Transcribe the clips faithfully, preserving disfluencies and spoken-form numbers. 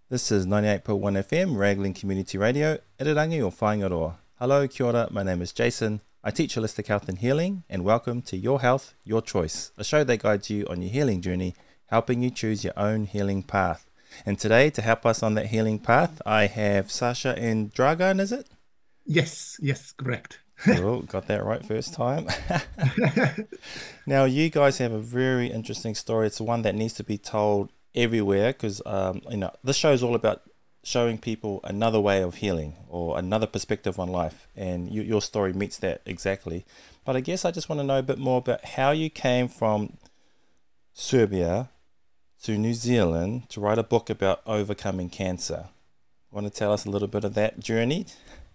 This is ninety-eight point one F M, Raglan Community Radio, Irirangi o Whāingaroa. Hello, kia ora, my name is Jason. I teach holistic health and healing, and welcome to Your Health, Your Choice, a show that guides you on your healing journey, helping you choose your own healing path. And today, to help us on that healing path, I have Sasha and Dragan, is it? Yes, yes, correct. Cool, got that right first time. Now, you guys have a very interesting story. It's one that needs to be told everywhere because, um, you know, this show is all about showing people another way of healing or another perspective on life. And you, your story meets that exactly. But I guess I just want to know a bit more about how you came from Serbia to New Zealand to write a book about overcoming cancer. Want to tell us a little bit of that journey?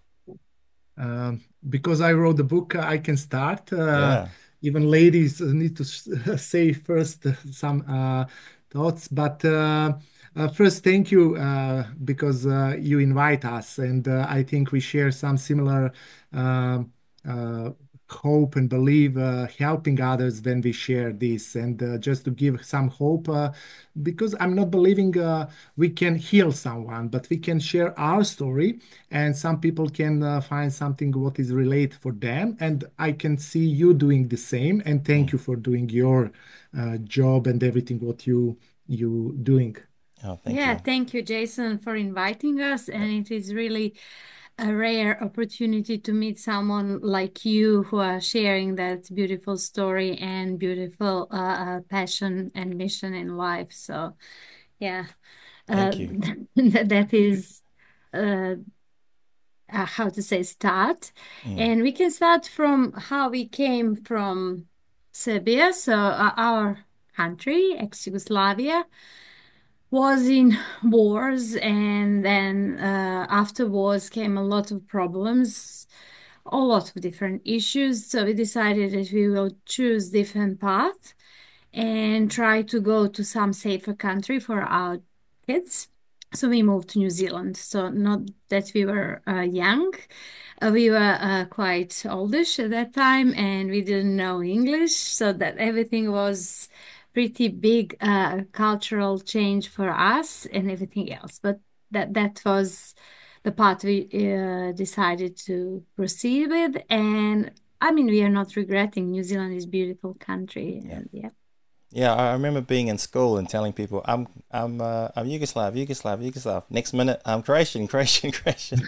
Um, because I wrote the book, I can start. Uh, Yeah. even ladies need to s- say first uh, some uh, thoughts. But uh, uh, first, thank you uh, because uh, you invite us, and uh, I think we share some similar uh, uh, hope and believe uh, helping others when we share this. And uh, just to give some hope, uh, because I'm not believing uh, we can heal someone, but we can share our story and some people can uh, find something what is related for them, and I can see you doing the same, and thank Mm. you for doing your uh, job and everything what you you doing. Oh, thank Yeah, you. thank you, Jason, for inviting us. Yeah. And it is really a rare opportunity to meet someone like you who are sharing that beautiful story and beautiful uh, uh, passion and mission in life. So, yeah, uh, Thank you. that is uh, uh, how to say start. Mm. And we can start from how we came from Serbia, so uh, our country, ex-Yugoslavia was in wars, and then uh, after wars came a lot of problems, a lot of different issues. So we decided that we will choose different path and try to go to some safer country for our kids. So we moved to New Zealand. So not that we were uh, young, uh, we were uh, quite oldish at that time, and we didn't know English, so that everything was pretty big uh, cultural change for us and everything else. But that that was the part we uh, decided to proceed with, and I mean we are not regretting. New Zealand is a beautiful country, Yeah. and yeah. Yeah, I remember being in school and telling people, "I'm, I'm, uh, I'm Yugoslav, Yugoslav, Yugoslav." Next minute, I'm Croatian, Croatian, Croatian.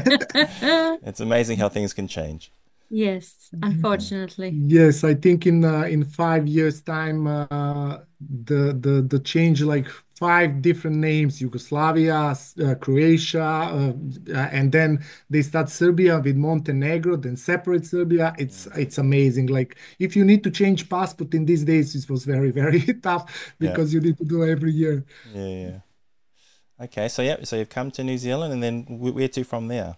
It's amazing how things can change. Yes, Mm. unfortunately. Yes, I think in uh, in five years time uh, the the the change like five different names: Yugoslavia, s- uh, Croatia, uh, uh, and then they start Serbia with Montenegro, then separate Serbia. It's Mm. it's amazing. Like if you need to change passport in these days, it was very very tough Yeah, because you need to do every year. yeah, yeah. Okay, so yeah, so you've come to New Zealand, and then wh- where to from there?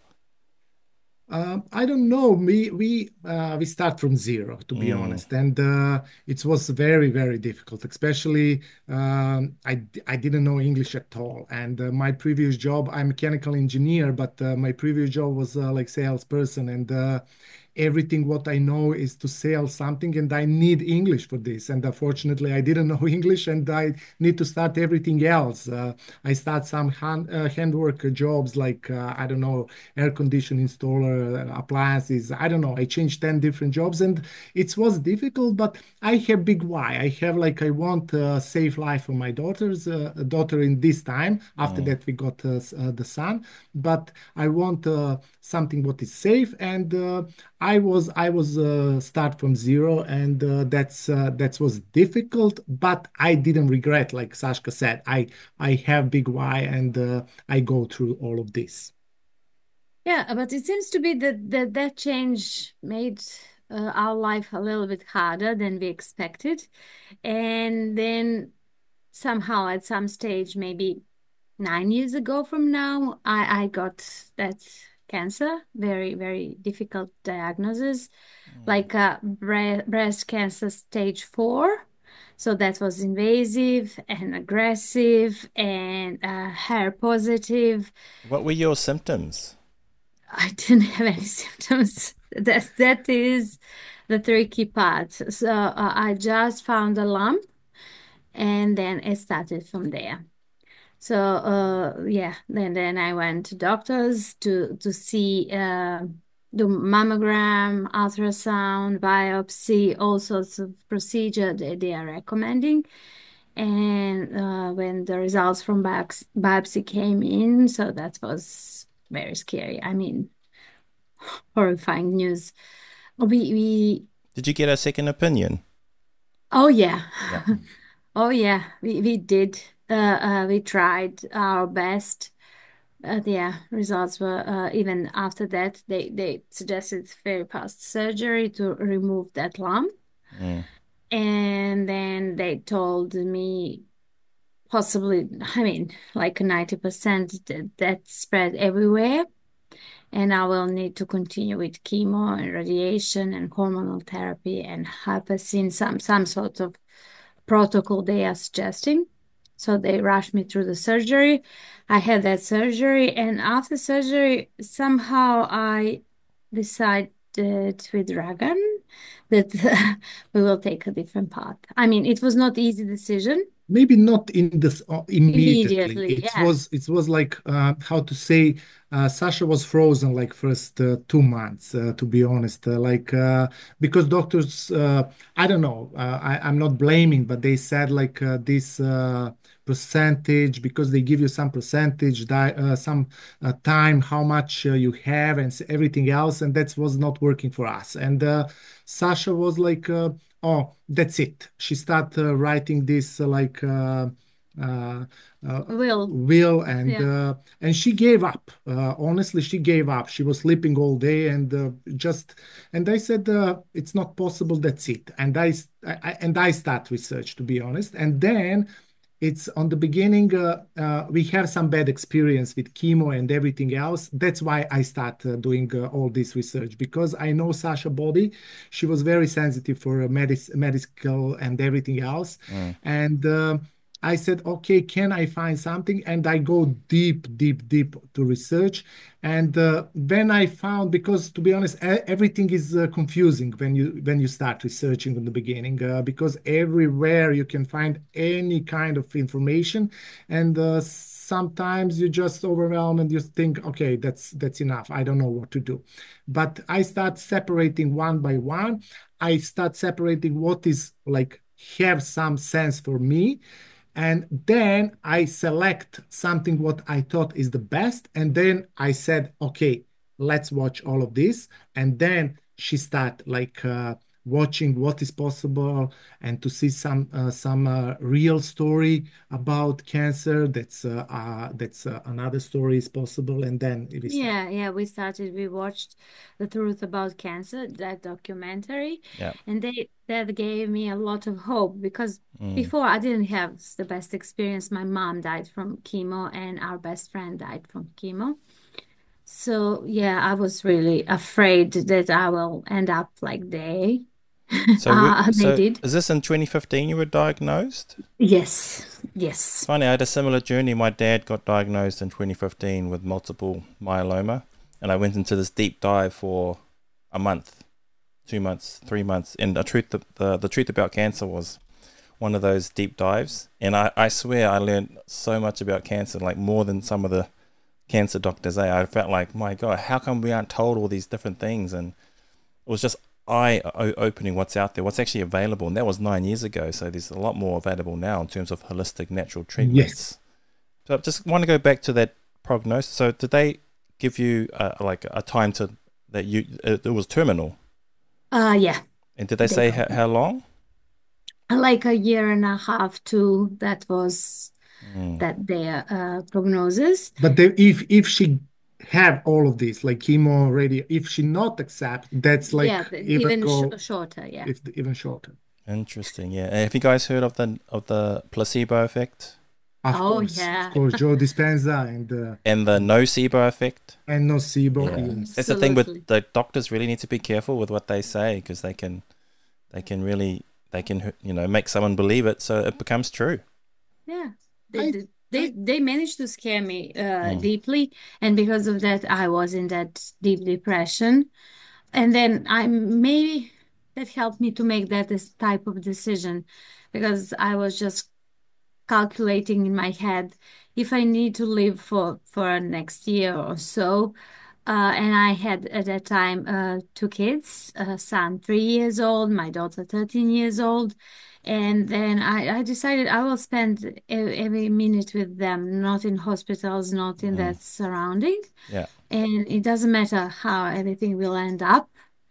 Um, I don't know. We we uh, we start from zero, to be Mm. honest, and uh, it was very very difficult. Especially um, I d- I didn't know English at all, and uh, my previous job I'm mechanical engineer, but uh, my previous job was uh, like salesperson, and uh, everything what I know is to sell something, and I need English for this. And unfortunately, I didn't know English, and I need to start everything else. Uh, I start some hand, uh, handwork jobs like uh, I don't know air condition installer, uh, appliances. I don't know. I changed ten different jobs and it was difficult, but I have big why. I have like, I want a safe life for my daughters, uh, a daughter in this time. After Mm. that, we got uh, s- uh, the son, but I want uh, something what is safe. And uh, I was, I was uh, start from zero, and uh, that's uh, that was difficult, but I didn't regret. Like Sashka said, I I have big why, and uh, I go through all of this. Yeah, but it seems to be that that, that change made uh, our life a little bit harder than we expected. And then somehow at some stage, maybe nine years ago from now, I, I got that cancer, very, very difficult diagnosis, Mm. like uh, bre breast cancer stage four. So that was invasive and aggressive and uh, hair positive. What were your symptoms? I didn't have any symptoms. That that is the tricky part. So uh, I just found a lump, and then it started from there. So uh, yeah, then then I went to doctors to to see uh, the mammogram, ultrasound, biopsy, all sorts of procedure that they are recommending. And uh, when the results from biopsy, biopsy came in, so that was very scary. I mean, horrifying news. We we Did you get a second opinion? oh yeah. Yeah. Oh yeah, we we did. Uh, uh, we tried our best. Uh, yeah, results were uh, even after that they they suggested very fast surgery to remove that lump, Mm. and then they told me possibly, I mean, like ninety percent that that spread everywhere, and I will need to continue with chemo and radiation and hormonal therapy and hypocin, some some sort of protocol they are suggesting. So they rushed me through the surgery. I had that surgery, and after surgery, somehow I decided with Dragan that we will take a different path. I mean, it was not easy decision Maybe not in this uh, immediately. immediately. It Yeah. was it was like uh, how to say uh, Sasha was frozen like first uh, two months uh, to be honest. Uh, like uh, because doctors uh, I don't know uh, I, I'm not blaming, but they said like uh, this uh, percentage because they give you some percentage di uh, some uh, time how much uh, you have and s- everything else, and that was not working for us. And uh, Sasha was like. Uh, Oh, that's it. She started uh, writing this uh, like uh, uh, uh, Will. will, and Yeah. uh, and she gave up. Uh, honestly, she gave up. She was sleeping all day and uh, just. And I said, uh, it's not possible. That's it. And I, I I- and I start research to be honest. And then it's on the beginning uh, uh, we have some bad experience with chemo and everything else. That's why I start uh, doing uh, all this research because I know Sasha body. She was very sensitive for uh, medic- medical and everything else. Mm. And uh, I said, okay, can I find something? And I go deep, deep, deep to research. And uh, then I found, because to be honest, e- everything is uh, confusing when you when you start researching in the beginning, uh, because everywhere you can find any kind of information, and uh, sometimes you just overwhelm and you think, okay, that's that's enough. I don't know what to do. But I start separating one by one. I start separating what is like have some sense for me, and then I select something what I thought is the best, and then I said, okay, let's watch all of this. And then she start like uh, watching what is possible and to see some uh, some uh, real story about cancer. That's uh, uh, that's uh, another story is possible, and then we start. Yeah, yeah, we started, we watched The Truth About Cancer, that documentary, Yeah. and they that gave me a lot of hope because Mm. before I didn't have the best experience. My mom died from chemo and our best friend died from chemo. So yeah, I was really afraid that I will end up like they So, we, uh, they so did. is this in twenty fifteen you were diagnosed? Yes, yes. Funny, I had a similar journey. My dad got diagnosed in twenty fifteen with multiple myeloma, and I went into this deep dive for a month, two months, three months. And the truth, the, the, the truth about cancer was one of those deep dives. And I, I swear I learned so much about cancer, like more than some of the cancer doctors. Eh? I felt like, my God, how come we aren't told all these different things? And it was just eye opening what's out there, what's actually available. And that was nine years ago. So there's a lot more available now in terms of holistic natural Yes. treatments. So I just want to go back to that prognosis. So did they give you uh, like a time to that you it, it was terminal? Uh yeah, And did they they say told how, me. how long? Like a year and a half too, that was Mm. that their uh, prognosis. But the, if if she have all of this, like chemo, radio, if she not accept, that's like Yeah, the- even even sh go shorter. Yeah. if even shorter. Interesting. Yeah. And have you guys heard of the of the placebo effect Of Oh course, of yeah, course, Joe Dispenza and uh, and the nocebo effect? and nocebo. Yeah. Yes, That's the thing with absolutely. the doctors really need to be careful with what they say because they can they can really they can you know make someone believe it so it becomes true. Yeah, they I they they, I they managed to scare me uh, Mm. deeply, and because of that, I was in that deep depression. And then I maybe that helped me to make that this type of decision because I was just calculating in my head if I need to live for for next year or so. Uh, and I had at that time uh, two kids, a son three years old, my daughter thirteen years old. And then I, I decided I will spend e- every minute with them, not in hospitals, not in Mm. that surrounding. Yeah. And it doesn't matter how everything will end up.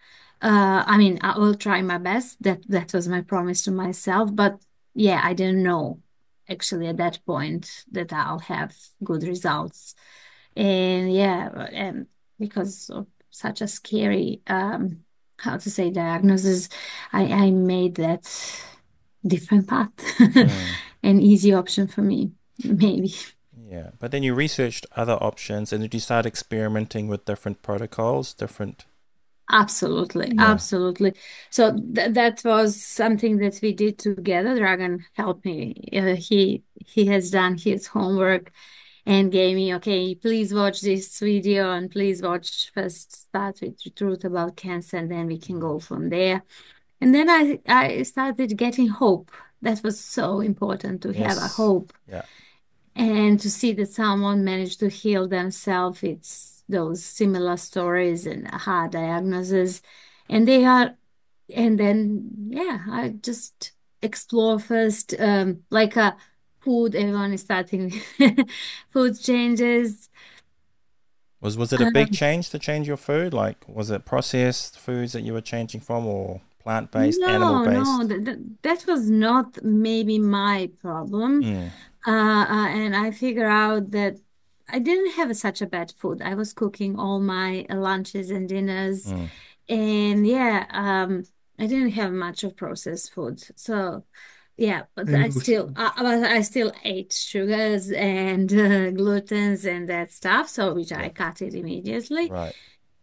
Uh, I mean, I will try my best. That that was my promise to myself. But yeah, I didn't know actually at that point that I'll have good results. And yeah, and because of such a scary, um, how to say, diagnosis, I, I made that different path, Mm. an easy option for me, maybe. Yeah. But then you researched other options and did you start experimenting with different protocols, different. Absolutely, Yeah. absolutely. So th that was something that we did together. Dragan helped me. Uh, he he has done his homework and gave me, okay, please watch this video and please watch first start with the truth about cancer and then we can Mm. go from there. And then I I started getting hope. That was so important to have a Yes. hope Yeah. and to see that someone managed to heal themselves. It's those similar stories and hard diagnoses. And they are, and then, yeah, I just explore first, um, like a food, everyone is starting food changes. Was was it a big Um, change to change your food? Like, was it processed foods that you were changing from, or plant-based, no, no, animal-based? that, that, that was not maybe my problem. Mm. Uh, uh, and I figure out that I didn't have such a bad food. I was cooking all my lunches and dinners, Mm. and yeah, um, I didn't have much of processed food. So yeah, but And I no still, sugar. uh, but I still ate sugars and uh, glutens and that stuff. So which I Yeah. cut it immediately. Right.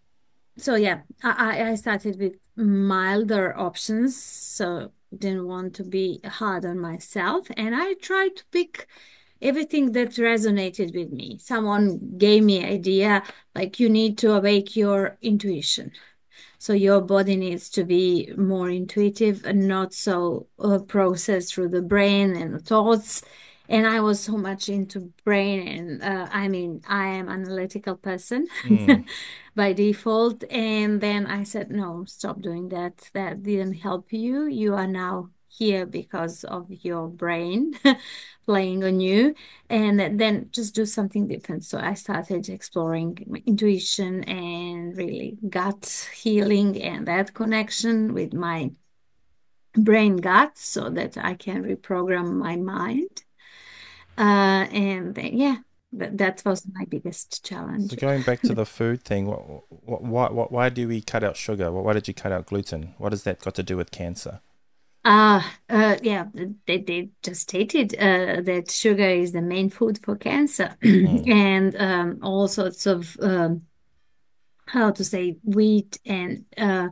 So yeah, I, I I started with milder options. So didn't want to be hard on myself, and I tried to pick everything that resonated with me. Someone gave me idea like you need to awake your intuition. So your body needs to be more intuitive and not so uh, processed through the brain and the thoughts. And I was so much into brain, and uh, I mean, I am an analytical person Mm. by default. And then I said, no, stop doing that. That didn't help you. You are now here because of your brain playing on you, and then just do something different. So I started exploring my intuition and really gut healing and that connection with my brain gut so that I can reprogram my mind. Uh, and then, yeah, that, that was my biggest So challenge. going back to the food thing, what, what, why, what, why do we cut out sugar? Why did you cut out gluten? What has that got to do with cancer? Uh, uh, yeah, they, they just stated uh, that sugar is the main food for cancer, Mm. and um, all sorts of um, how to say wheat and uh,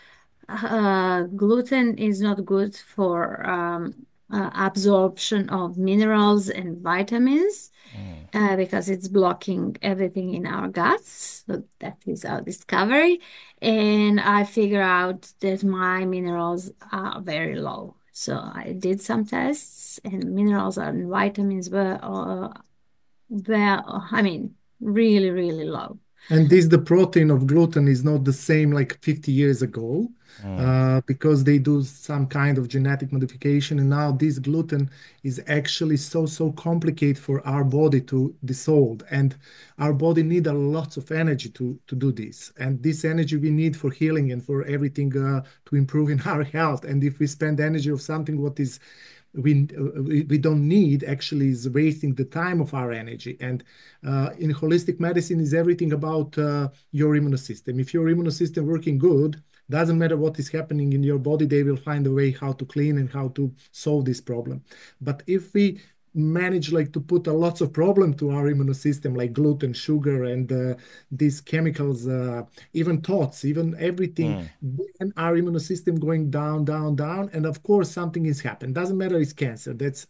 uh, gluten is not good for um, uh, absorption of minerals and vitamins Mm. uh, because it's blocking everything in our guts. So that is our discovery. And I figure out that my minerals are very low. So I did some tests, and minerals and vitamins were, uh, were, I mean, really, really low. And this, the protein of gluten is not the same like fifty years ago, Mm. uh, because they do some kind of genetic modification. And now this gluten is actually so, so complicated for our body to dissolve. And our body need a lot of energy to, to do this. And this energy we need for healing and for everything uh, to improve in our health. And if we spend energy of something what is we, uh, we we don't need actually is wasting the time of our energy. And uh, in holistic medicine is everything about uh, your immune system. If your immune system working good, doesn't matter what is happening in your body, they will find a way how to clean and how to solve this problem. But if we manage like to put a lots of problem to our immune system like gluten, sugar, and uh, these chemicals, uh, even thoughts, even everything, Mm. and our immune system going down, down, down, and of course something is happened. Doesn't matter it's cancer. That's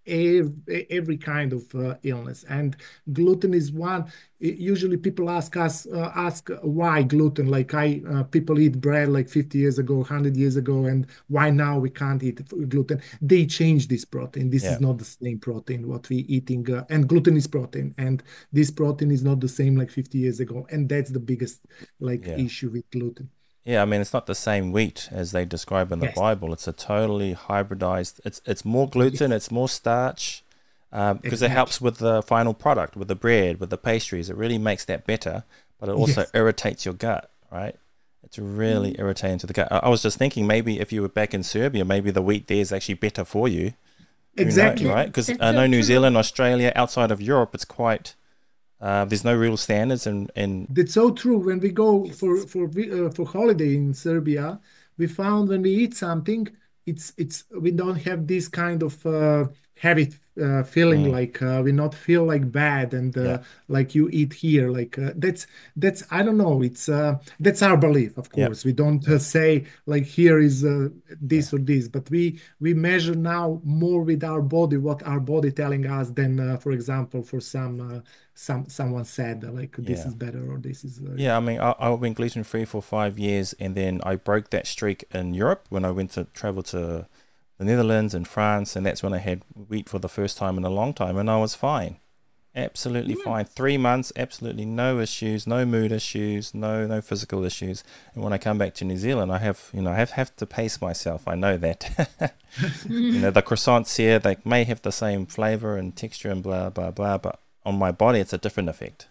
every, every kind of uh, illness. And gluten is one. Usually people ask us, uh, ask why gluten? Like I, uh, people eat bread like fifty years ago, one hundred years ago, and why now we can't eat gluten? They changed this protein. This Yeah. is not the same protein what we eating, uh, and gluten is protein, and this protein is not the same like fifty years ago, and that's the biggest like Yeah. issue with gluten. Yeah, I mean, it's not the same wheat as they describe in the Yes, Bible. It's a totally hybridized. It's it's more gluten, yes, it's more starch, um, because it exactly. helps with the final product, with the bread, with the pastries. It really makes that better, but it also Yes, irritates your gut, right? It's really Mm. irritating to the gut. I, I was just thinking maybe if you were back in Serbia, maybe the wheat there is actually better for you. Who knows, exactly. right? That, Because that's I so know New true. Zealand, Australia, outside of Europe, it's quite. Uh, there's no real standards, and and That's so true. When we go for for vi- uh, for holiday in Serbia, we found when we eat something, it's it's we don't have this kind of uh, habit uh, feeling mm, like uh, we not feel like bad and yeah, uh, like you eat here. Like uh, that's that's I don't know. It's uh, that's our belief, of yeah, course. We don't yeah, uh, say like here is uh, yeah, this or this, but we we measure now more with our body what our body telling us than, uh, for example, for some. Uh, some someone said like this yeah. is better or this is uh, Yeah, I mean, I, I've been gluten free for five years, and then I broke that streak in Europe when I went to travel to the Netherlands and France, and that's when I had wheat for the first time in a long time, and I was fine, absolutely Yeah. fine. Three months, absolutely no issues, no mood issues, no no physical issues. And when I come back to New Zealand, I have you know I have have to pace myself. I know that. You know, the croissants here, they may have the same flavor and texture and blah blah blah, but on my body, it's a different effect.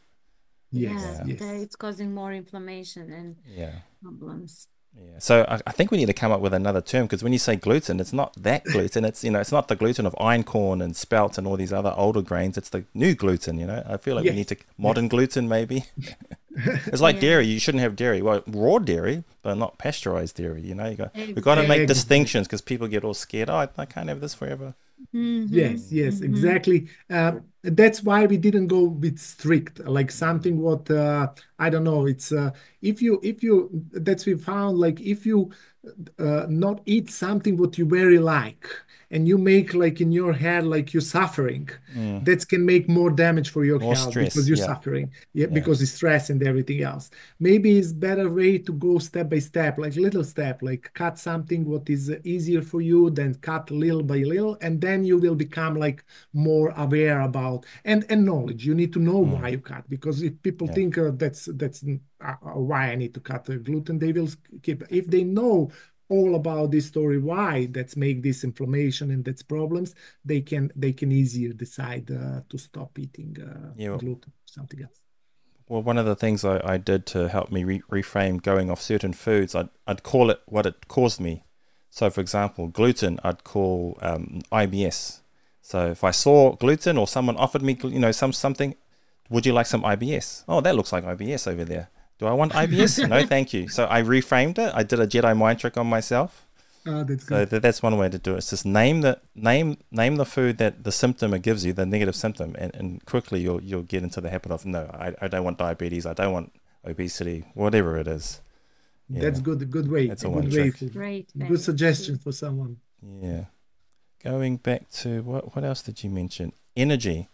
yes, Yeah, Yeah, that yes. it's causing more inflammation and yeah. problems. Yeah. So I, I think we need to come up with another term because when you say gluten, it's not that gluten. It's you know, it's not the gluten of einkorn and spelt and all these other older grains. It's the new gluten. You know, I feel like we need Yes, to modern yes. gluten maybe. It's like Yeah, dairy. You shouldn't have dairy. Well, raw dairy, but not pasteurized dairy. You know, you got we got to make exactly. Exactly. distinctions because people get all scared. Oh, I, I can't have this forever. Mm-hmm. Yes, Mm. yes, Mm-hmm. exactly. Uh, that's why we didn't go with strict, like something what uh, I don't know. It's uh, if you if you that's we found like if you uh, not eat something what you very like and you make like in your head like you're suffering, Mm. that can make more damage for your More health because stress. you're Yeah. suffering. Yeah, Yeah. because it's stress and everything else. Maybe it's better way to go step by step, like little step, like cut something what is easier for you, then cut little by little, and then you will become like more aware about and and knowledge. You need to know Mm. why you cut because if people Yeah. think uh, that's that's uh, uh, why I need to cut the gluten, they will keep. If they know all about this story, why that's make this inflammation and that's problems, they can they can easier decide uh, to stop eating uh, Yeah. gluten or something else. Well, one of the things I, I did to help me re- reframe going off certain foods, I'd, I'd call it what it caused me. So, for example, gluten, I'd call um, I B S. So, if I saw gluten or someone offered me, you know, some something, would you like some I B S? Oh, that looks like I B S over there. Do I want I B S? No, thank you. So I reframed it. I did a Jedi mind trick on myself. Ah, that's So good. that, that's one way to do it. It's just name the name name the food that the symptom it gives you, the negative symptom, and, and quickly you'll you'll get into the habit of no, I, I don't want diabetes, I don't want obesity, whatever it is. That's Yeah, good. Good way. that's a one Good way trick. for Great good way. suggestion Good. for someone. Yeah. Going back to what what else did you mention? Energy.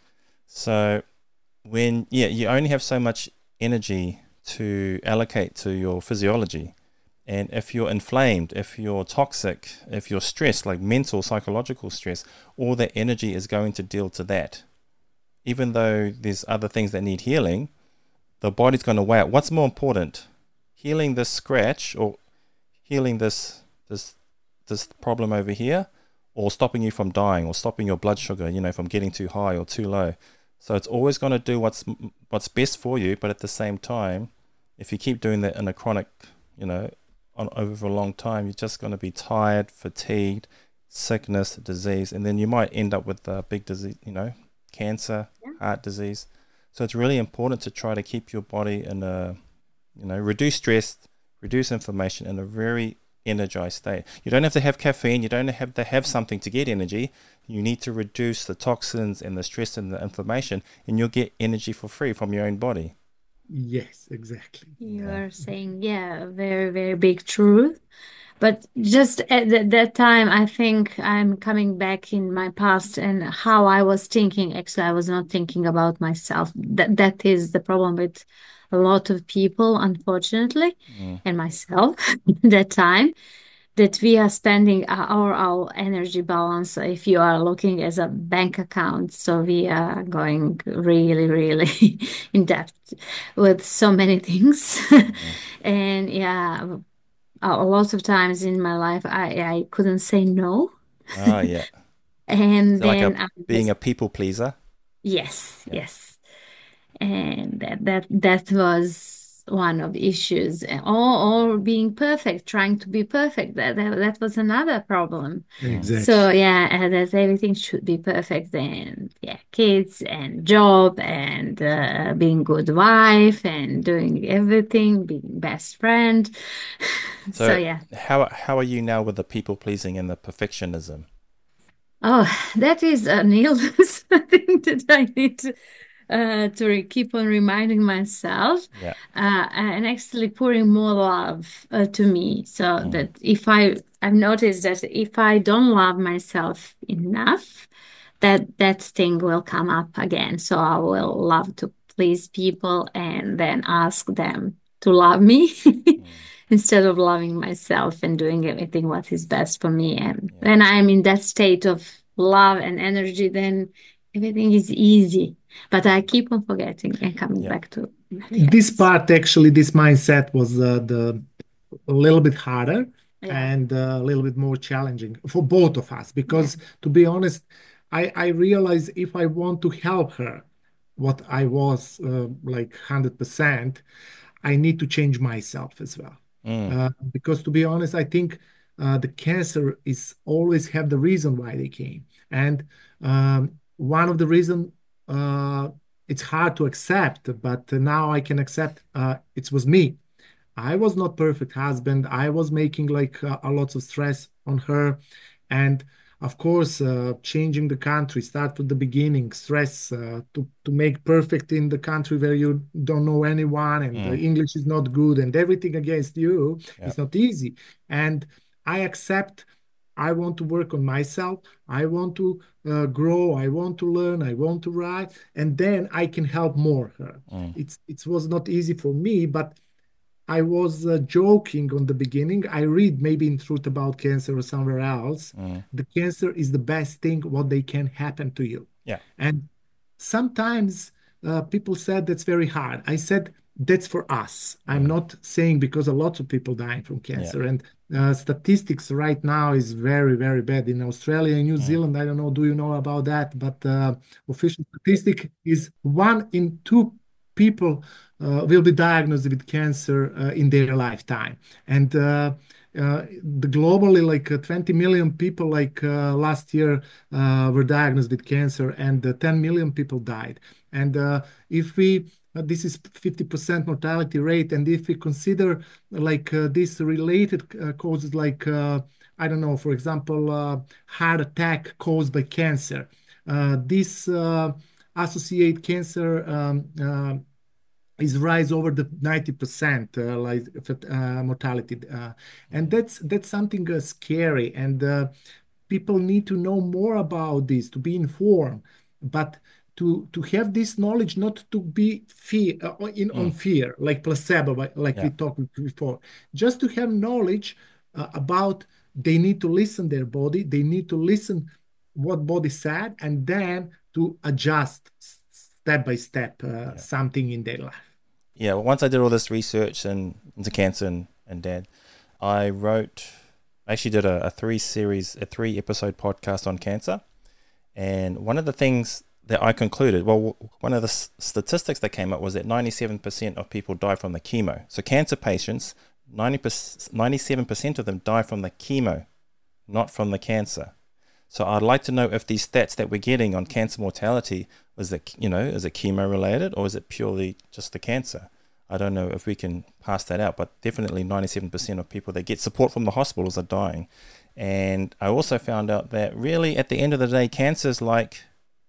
So when yeah, you only have so much energy to allocate to your physiology. And if you're inflamed, if you're toxic, if you're stressed, like mental, psychological stress, all that energy is going to deal to that. Even though there's other things that need healing, the body's going to weigh out what's more important, healing this scratch or healing this this this problem over here, or stopping you from dying, or stopping your blood sugar, you know, from getting too high or too low. So it's always going to do what's what's best for you, but at the same time, if you keep doing that in a chronic, you know, on over a long time, you're just going to be tired, fatigued, sickness, disease, and then you might end up with a big disease, you know, cancer, Yeah. heart disease. So it's really important to try to keep your body in a, you know, reduce stress, reduce inflammation in a very energized state. You don't have to have caffeine. You don't have to have something to get energy. You need to reduce the toxins and the stress and the inflammation, and you'll get energy for free from your own body. Yes, exactly. You Yeah. are saying, yeah, a very, very big truth. But just at th- that time, I think I'm coming back in my past and how I was thinking. Actually, I was not thinking about myself. That that is the problem with a lot of people, unfortunately, Mm. and myself that time, that we are spending our our energy balance. If you are looking as a bank account, so we are going really, really in depth with so many things. Mm. And yeah, a a lot of times in my life, I, I couldn't say no. Oh, yeah. And So like a then I being was, a people pleaser. yes, Yeah. yes. And that that that was one of the issues. And- Or or being perfect, trying to be perfect. That that, that was another problem. Mm. So Exactly. yeah, uh, that everything should be perfect, and yeah, kids and job and uh, being good wife and doing everything, being best friend. So So yeah. how how are you now with the people pleasing and the perfectionism? Oh, that is an illness. I think that I need to, uh, to re keep on reminding myself, Yeah. uh, and actually pouring more love uh, to me. So Mm. that if I, I've noticed that if I don't love myself enough, that that thing will come up again. So I will love to please people and then ask them to love me Mm. instead of loving myself and doing everything what is best for me. And Yeah. when I'm in that state of love and energy, then everything is easy. But I keep on forgetting and coming Yeah. back to that. This Yes. part, actually, this mindset was uh, the a little bit harder Yeah. and uh, a little bit more challenging for both of us Yeah. because, to be honest, I I realized if I want to help her, what I was uh, like one hundred percent, I need to change myself as well. Mm. Uh, because to be honest, I think uh, the cancer is always have the reason why they came, and um, one of the reason uh, it's hard to accept, but now I can accept uh, it was me. I was not perfect husband. I was making like uh, a lot of stress on her, and of course, uh, changing the country, start with the beginning, stress uh, to to make perfect in the country where you don't know anyone and the Mm. English is not good and everything against you. Yeah. It's not easy. And I accept. I want to work on myself. I want to uh, grow. I want to learn. I want to write, and then I can help more her. Mm. It's it was not easy for me, but I was uh, joking on the beginning. I read maybe in Truth About Cancer or somewhere else. Mm. The cancer is the best thing what they can happen to you. Yeah. And sometimes uh, people said that's very hard. I said that's for us. I'm Mm. not saying because a lot of people dying from Yeah. cancer and uh, statistics right now is very very bad in Australia and New Mm. Zealand. I don't know. Do you know about that? But uh, official statistic is one in two people uh, will be diagnosed with cancer uh, in their lifetime. And uh, uh, the globally, like uh, twenty million people, like uh, last year, uh, were diagnosed with cancer, and uh, ten million people died. And uh, if we uh, this is fifty percent mortality rate, and if we consider like uh, this related uh, causes, like uh, I don't know, for example, uh, heart attack caused by cancer, uh, this uh, associate cancer um, uh, is rise over the ninety percent uh, like uh, mortality uh, and Mm. that's that's something uh, scary, and uh, people need to know more about this to be informed, but to to have this knowledge, not to be fear uh, in on Mm. fear like placebo, like like Yeah. we talked before, just to have knowledge uh, about they need to listen their body, they need to listen what body said, and then to adjust step by step uh, Yeah. something in their life. Yeah. Well, once I did all this research and into cancer and, and dad, I wrote, I actually did a, a three series, a three episode podcast on cancer. And one of the things that I concluded, well, w- one of the s- statistics that came up was that ninety-seven percent of people die from the chemo. So cancer patients, ninety percent, ninety-seven percent of them die from the chemo, not from the cancer. So I'd like to know if these stats that we're getting on cancer mortality, is it, you know, is it chemo related or is it purely just the cancer? I don't know if we can pass that out, but definitely ninety-seven percent of people that get support from the hospitals are dying. And I also found out that really at the end of the day, cancer is like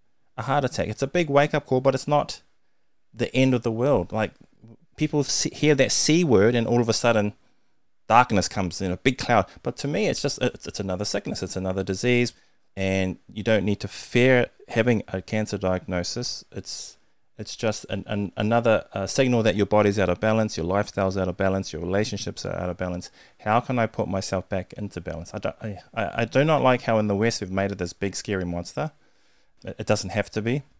a heart attack. It's a big wake up call, but it's not the end of the world. Like people see, hear that C word and all of a sudden darkness comes in, a big cloud. But to me, it's just it's, it's another sickness, it's another disease, and you don't need to fear having a cancer diagnosis. It's it's just an, an, another uh, signal that your body's out of balance, your lifestyle's out of balance, your relationships are out of balance. How can I put myself back into balance? I don't, I, I do not like how in the West we've made it this big scary monster. It, it doesn't have to be.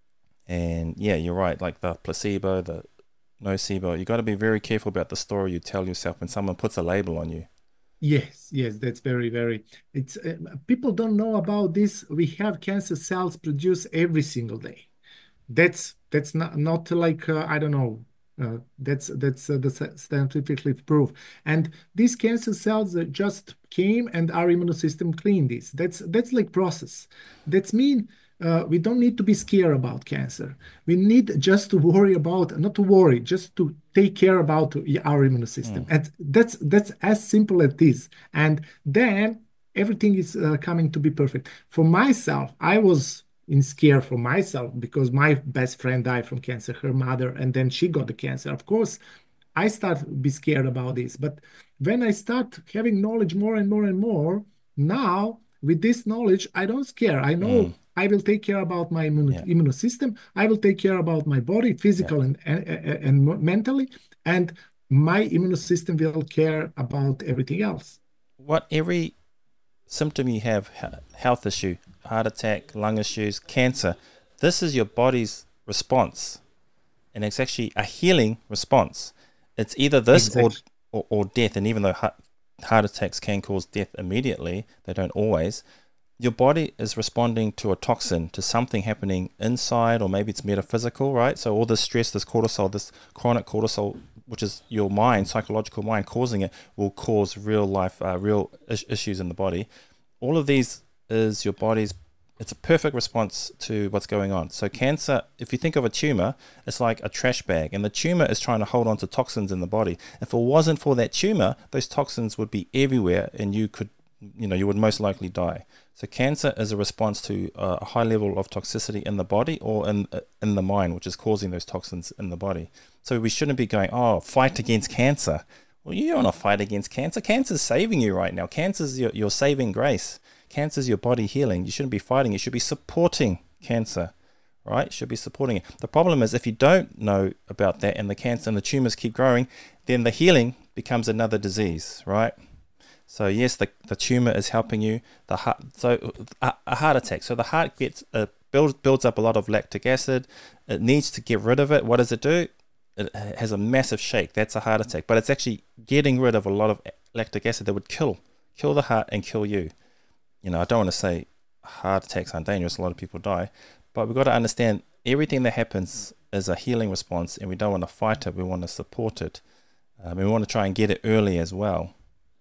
And yeah, you're right. Like the placebo, the nocebo, you got to be very careful about the story you tell yourself when someone puts a label on you. Yes, yes, that's very, very. It's uh, people don't know about this. We have cancer cells produced every single day. That's that's not not like uh, I don't know. Uh, that's that's uh, the scientifically proof. And these cancer cells uh, just came, and our immune system cleaned this. That's that's like process. That's mean uh, we don't need to be scared about cancer. We need just to worry about, not to worry, just to take care about our immune system. Mm. And that's that's as simple as this. And then everything is uh, coming to be perfect. For myself, I was in scare for myself because my best friend died from cancer, her mother, and then she got the cancer. Of course, I start to be scared about this. But when I start having knowledge more and more and more, now with this knowledge, I don't scare. I know Mm. I will take care about my immune, Yeah. immune system. I will take care about my body, physical Yeah. and, and, and mentally, and my immune system will care about everything else. What every symptom you have, health issue, heart attack, lung issues, cancer, this is your body's response. And it's actually a healing response. It's either this or, Exactly. or, or death. And even though heart, heart attacks can cause death immediately, they don't always. Your body is responding to a toxin, to something happening inside, or maybe it's metaphysical, right? So all this stress, this cortisol, this chronic cortisol, which is your mind, psychological mind causing it, will cause real life, uh, real is- issues in the body. All of these is your body's, it's a perfect response to what's going on. So cancer, if you think of a tumor, it's like a trash bag, and the tumor is trying to hold on to toxins in the body. If it wasn't for that tumor, those toxins would be everywhere, and you could, you know, you would most likely die. So cancer is a response to a high level of toxicity in the body or in in the mind, which is causing those toxins in the body. So we shouldn't be going, oh, fight against cancer. Well, you don't want to fight against cancer. Cancer's saving you right now. Cancer's your, your saving grace. Cancer's your body healing. You shouldn't be fighting. You should be supporting cancer, right? You should be supporting it. The problem is if you don't know about that and the cancer and the tumors keep growing, then the healing becomes another disease, right? So yes, the, the tumor is helping you. The heart, so a, a heart attack. So the heart gets uh, builds builds up a lot of lactic acid. It needs to get rid of it. What does it do? It has a massive shake. That's a heart attack. But it's actually getting rid of a lot of lactic acid that would kill kill the heart and kill you. You know, I don't want to say heart attacks aren't dangerous. A lot of people die, but we've got to understand everything that happens is a healing response, and we don't want to fight it. We want to support it. Um, and we want to try and get it early as well.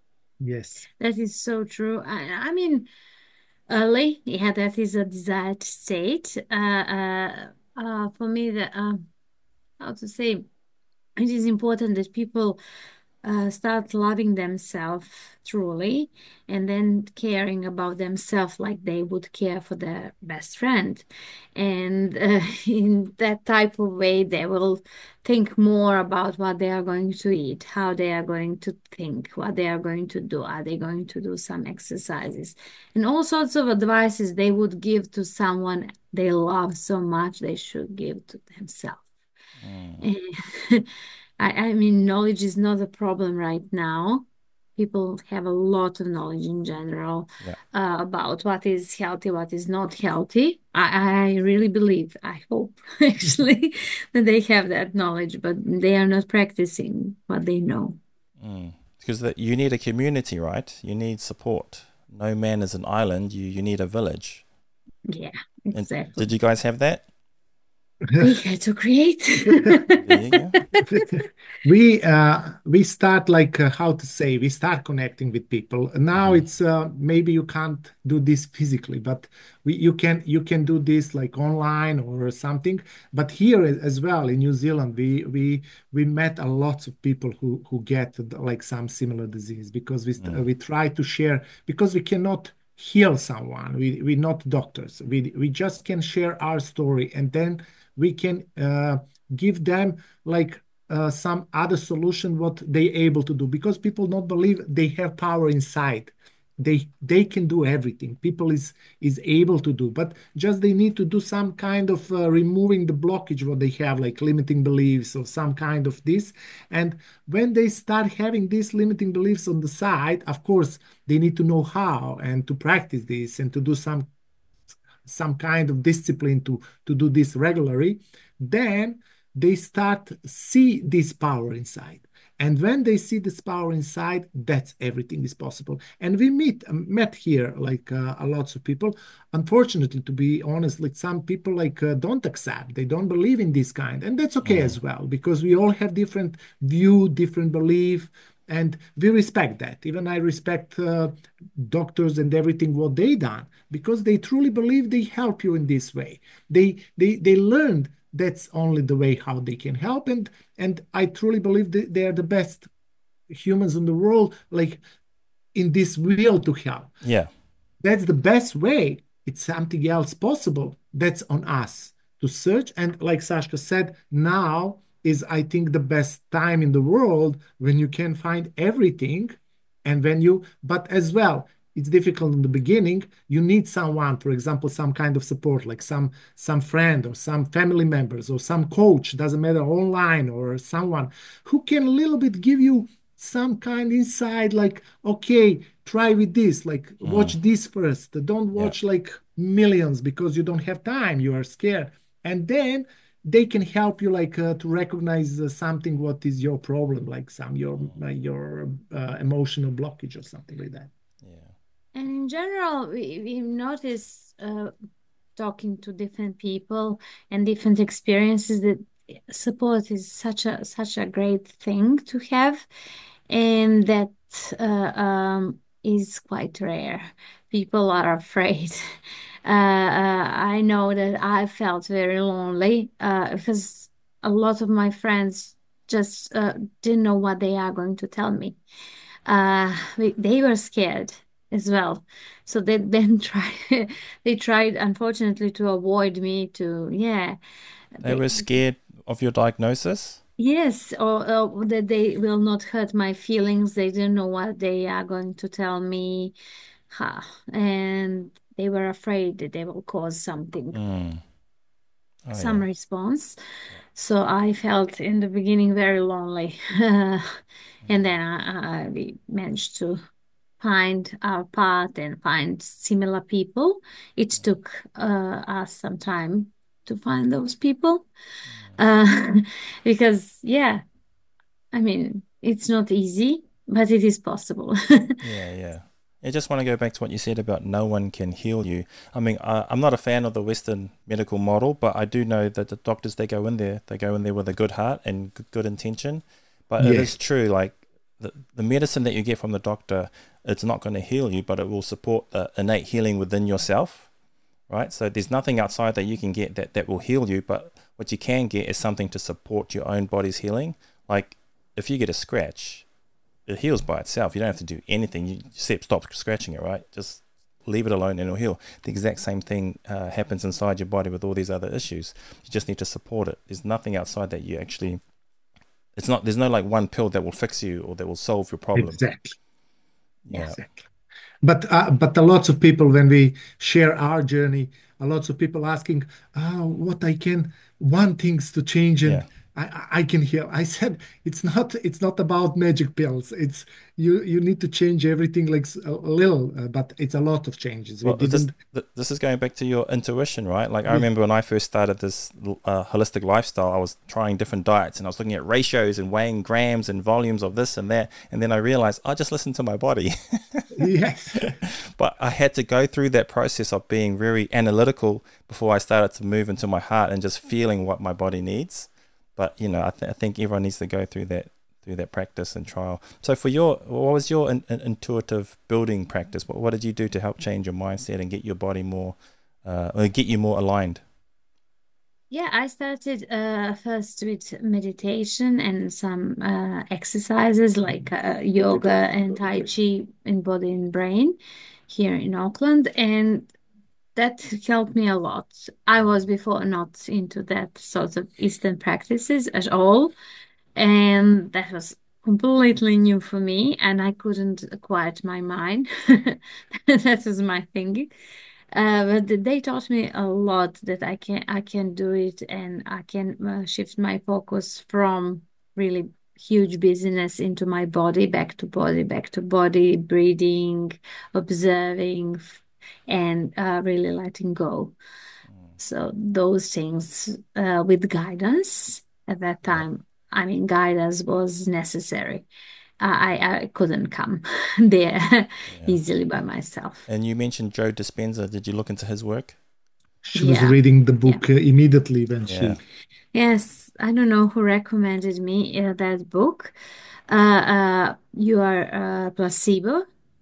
Yes. That is so true. I, I mean, early, yeah, that is a desired state. Uh, uh, uh, for me, that uh, how to say, it is important that people uh, start loving themselves truly and then caring about themselves like they would care for their best friend. And uh, in that type of way, they will think more about what they are going to eat, how they are going to think, what they are going to do. Are they going to do some exercises? And all sorts of advices they would give to someone they love so much, they should give to themselves. Mm. I, I mean, knowledge is not a problem right now. People have a lot of knowledge in general Yeah. uh, about what is healthy, what is not healthy. I, I really believe, I hope actually, that they have that knowledge, but they are not practicing what they know. Mm. Because that you need a community, right? You need support. No man is an island. You you need a village. Yeah, And exactly. did you guys have that? We had to create. There you go. we uh, we start like uh, how to say we start connecting with people. Now Mhm. it's uh, maybe you can't do this physically, but we you can you can do this like online or something. But here a- as well in New Zealand, we we we met a lots of people who who get like some similar disease because we st- Mm. we try to share because we cannot heal someone. We we're not doctors. We we just can share our story and then we can uh, give them like uh, some other solution what they able to do because people not believe they have power inside. They they can do everything. People is is able to do, but just they need to do some kind of uh, removing the blockage what they have, like limiting beliefs or some kind of this. And when they start having these limiting beliefs on the side, of course, they need to know how and to practice this and to do some some kind of discipline to to do this regularly, then they start see this power inside. And when they see this power inside, that's everything is possible. And we meet met here like uh, a lots of people. Unfortunately, to be honest, like some people like uh, don't accept, they don't believe in this kind, and that's okay Mm. as well because we all have different view, different belief, and we respect that. Even I respect uh, doctors and everything what they done because they truly believe they help you in this way. They they they learned that's only the way how they can help, and and I truly believe that they are the best humans in the world, like in this will to help. Yeah. That's the best way. It's something else possible. That's on us to search. And like Sashka said, now is, I think, the best time in the world when you can find everything. And when you, but as well, it's difficult in the beginning. You need someone, for example, some kind of support, like some some friend or some family members or some coach, doesn't matter, online or someone who can a little bit give you some kind insight, like, okay, try with this, like watch Mm. this first, don't Yeah. watch like millions because you don't have time, you are scared, and then they can help you like uh, to recognize uh, something what is your problem, like some your Mm. uh, your uh, emotional blockage or something like that. Yeah. And in general, we, we notice uh, talking to different people and different experiences that support is such a such a great thing to have, and that uh, um, is quite rare. People are afraid. Uh, uh, I know that I felt very lonely uh, because a lot of my friends just uh, didn't know what they are going to tell me. Uh, we- they were scared as well. So they then try they tried unfortunately to avoid me to yeah. They They were scared of your diagnosis? yes, or, or that they will not hurt my feelings. They don't know what they are going to tell me. Ha. And they were afraid that they will cause something, Mm. Oh, some yeah. response. Yeah. So I felt in the beginning very lonely. And Mm. then I, I we managed to find our path and find similar people. It Mm. took uh, us some time to find those people. Mm. Uh, because, yeah, I mean, it's not easy, but it is possible. Yeah, yeah. I just want to go back to what you said about no one can heal you. I mean, I, I'm not a fan of the Western medical model, but I do know that the doctors, they go in there, they go in there with a good heart and g- good intention. But it Yeah, is true, like the, the medicine that you get from the doctor, it's not going to heal you, but it will support the innate healing within yourself, right? So there's nothing outside that you can get that, that will heal you, but what you can get is something to support your own body's healing. Like if you get a scratch, it heals by itself. You don't have to do anything. You just stop scratching it, right? Just leave it alone and it'll heal. The exact same thing uh, happens inside your body with all these other issues. You just need to support it. There's nothing outside that you actually, it's not, there's no like one pill that will fix you or that will solve your problem. exactly. Yeah. Exactly. But uh, but a lots of people when we share our journey, a lots of people asking, oh, what I can want things to change and Yeah. I I I can heal. I said it's not it's not about magic pills. It's you you need to change everything like s- a little, uh, but it's a lot of changes. We Well, this didn't. th- this is going back to your intuition, right? Like I Yeah. remember when I first started this uh, holistic lifestyle, I was trying different diets and I was looking at ratios and weighing grams and volumes of this and that, and then I realized I just listened to my body. Yes. But I had to go through that process of being very analytical before I started to move into my heart and just feeling what my body needs. But you know, I, th- I think everyone needs to go through that through that practice and trial. So for your, what was your in, in- intuitive building practice? What, what did you do to help change your mindset and get your body more, uh, or get you more aligned? Yeah, I started uh, first with meditation and some uh, exercises like uh, yoga and Tai Chi in body and brain here in Auckland, and that helped me a lot. I was before not into that sort of Eastern practices at all, And that was completely new for me, and I couldn't quiet my mind. That was my thinking. Uh, but th- they taught me a lot that I can I can do it, and I can uh, shift my focus from really huge business into my body, back to body, back to body, breathing, observing, f- and uh, really letting go. Mm. So those things uh, with guidance at that Yeah. time, I mean, guidance was necessary. I I I couldn't come there Yeah. easily by myself. And you mentioned Joe Dispenza. Did you look into his work? She was Yeah, reading the yeah. book uh, immediately when Yeah. she. Yes, I don't know who recommended me uh, that book. Uh, uh, You Are uh, Placebo.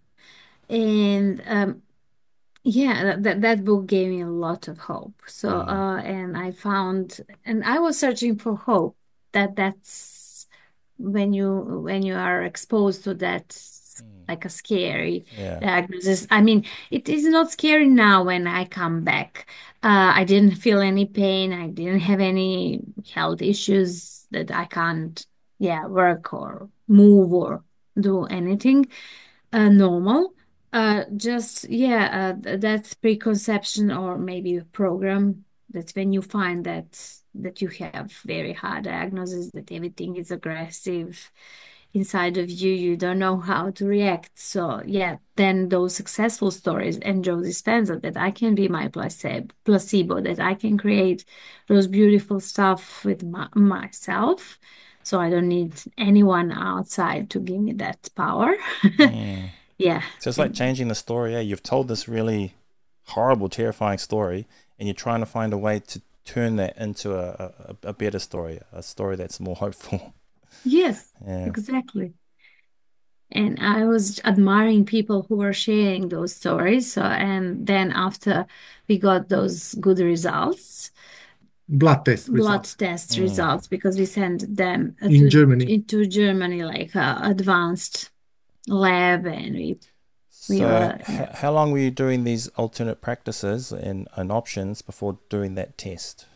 And um, yeah, that that book gave me a lot of hope. So, Mm. uh, and I found, and I was searching for hope. That that's when you when you are exposed to that Mm. like a scary Yeah. diagnosis. I mean, it is not scary now when I come back. Uh, I didn't feel any pain. I didn't have any health issues that I can't, yeah, work or move or do anything uh, normal. Uh, just yeah, uh, th- that preconception or maybe a program that when you find that that you have very hard diagnosis, that everything is aggressive inside of you, you don't know how to react. So yeah, then those successful stories and Joe Dispenza that I can be my placebo, placebo, that I can create those beautiful stuff with my, myself. So I don't need anyone outside to give me that power. Mm. Yeah. So it's like And changing the story. Yeah, you've told this really horrible, terrifying story, and you're trying to find a way to turn that into a, a, a better story, a story that's more hopeful. yes, Yeah. exactly. And I was admiring people who were sharing those stories. So, and then after we got those good results, Blood test blood results test Mm. results, because we sent them uh, in to Germany. into Germany, like uh, advanced lab, and we we So, were h- yeah. how long were you doing these alternate practices and, and options before doing that test?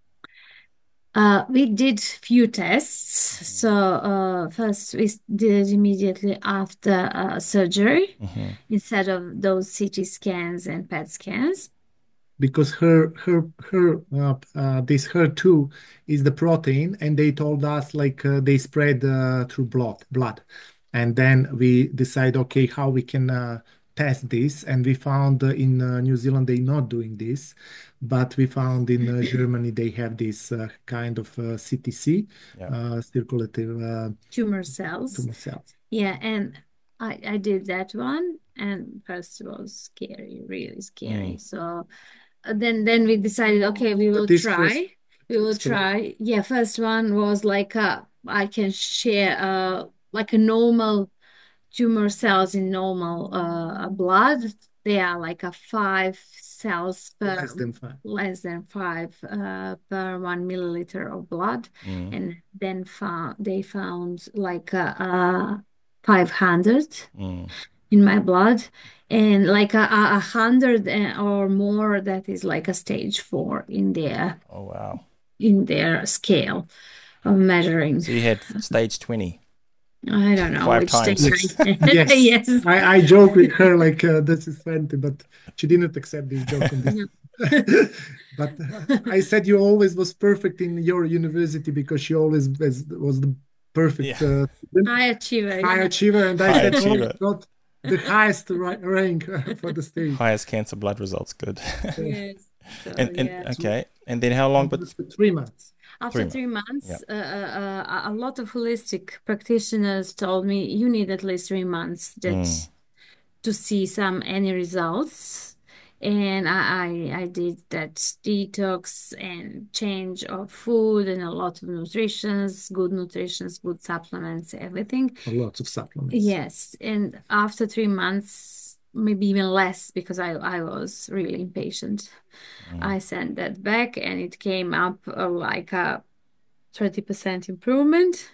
Uh, we did few tests. So Mm-hmm. uh, first we s- did immediately after uh, surgery Mm-hmm. instead of those C T scans and P E T scans. Because her her her uh, uh, this H E R two is the protein, and they told us like uh, they spread uh, through blood blood, and then we decide, okay, how we can uh, test this, and we found uh, in uh, New Zealand they not doing this, but we found in uh, Germany they have this uh, kind of uh, C T C, Yeah. uh, circulative uh, Tumor cells. tumor cells. Yeah, and I I did that one, and first it was scary, really Mm. scary. So uh, then then we decided, okay, we will But this was try. We will explain. try. Yeah, first one was like uh I can share uh like a normal tumor cells in normal uh blood. They are like a five cells per Less than five. less than five uh, per one milliliter of blood, Mm. and then found they found like a, uh five hundred Mm. in my blood, and like a, a a hundred and- or more, that is like a stage four in their Oh, wow. in their scale of measuring. So you had stage twenty, I don't know five which stage times. Yes, I yes. yes. I, I joke with her like uh, this is twenty, but she didn't accept this joke on this. But uh, I said you always was perfect in your university because she always was, was the Yeah. perfect uh, student, High achiever, high yeah. achiever, and I High said, oh, achiever. got the highest ra- rank uh, for the stage. Highest cancer blood results. Good. Yeah. Yes. So and and yeah. So okay. And then how long? But after three months. After three months. three Yeah. months, uh, uh, uh, a lot of holistic practitioners told me you need at least three months Mm. that to see some any results. And I, I I did that detox and change of food and a lot of nutritions, good nutritions, good supplements, everything. Lots of supplements. Yes. And after three months, maybe even less, because I, I was really impatient. Mm. I sent that back and it came up uh, like a thirty percent improvement.